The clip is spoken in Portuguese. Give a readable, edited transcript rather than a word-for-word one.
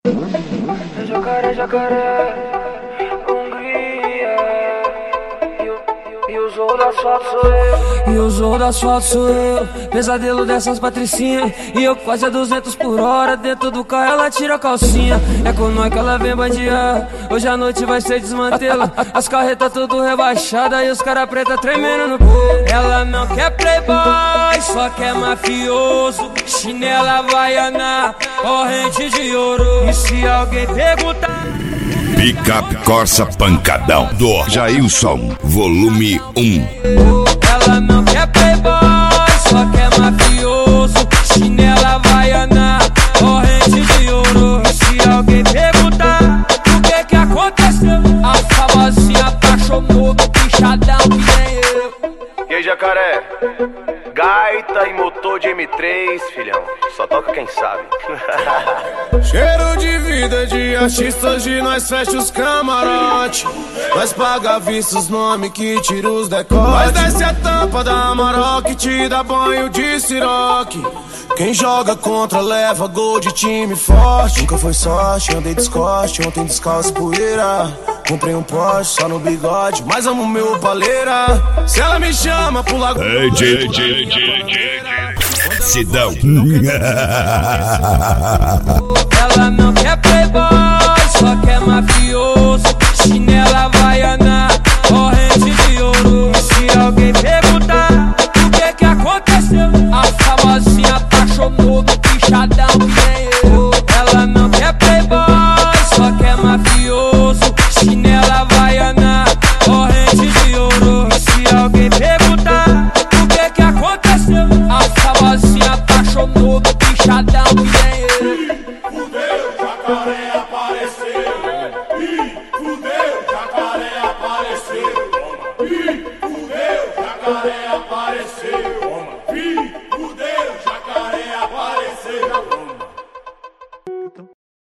Jacaré, jacaré, Hungria. E o Zorro da asfalto sou eu. E o Zorro da asfalto sou eu. Pesadelo dessas patricinhas. E eu quase a 200 por hora. Dentro do carro ela tira a calcinha. É com nós que ela vem bandear. Hoje a noite vai ser desmantela. As carretas tudo rebaixadas e os cara preta tremendo no povo. Ela não quer playboy, só quer mafioso. Chinela havaiana, corrente de ouro. E se alguém perguntar, Picape Corsa Pancadão do Jailson, volume 1. ela não quer playboy, só quer mafioso. Chinela havaiana, corrente de ouro. E se alguém perguntar o que que aconteceu, a famosinha apaixonou do bichadão que nem eu. E aí, jacaré? Gaita e motor de M3, filhão. Só toca quem sabe. Cheiro de vida de artista, hoje nós fecha os camarote. Nós paga à vista os nomes que tira os decotes. Nós desce a tampa da Amarok, te dá banho de siroque. Quem joga contra leva gol de time forte. Nunca foi sorte, andei descoste, ontem descalço poeira. Comprei um Porsche só no bigode, mas amo meu paleira. Se ela me chama pro lago, Sidão. Ela não quer playboy, só quer mafioso. Chinela havaiana, corrente de ouro. E se alguém perguntar o que que aconteceu, a famosinha apaixonou do bichadão que nem eu. Ela não quer playboy, só quer mafioso. Chinela havaiana, corrente de ouro. E se alguém perguntar o que que aconteceu, a famosinha apaixonou do bichadão que nem eu. Fudeu, jacaré apareceu. Fudeu, jacaré apareceu. Fudeu, jacaré apareceu.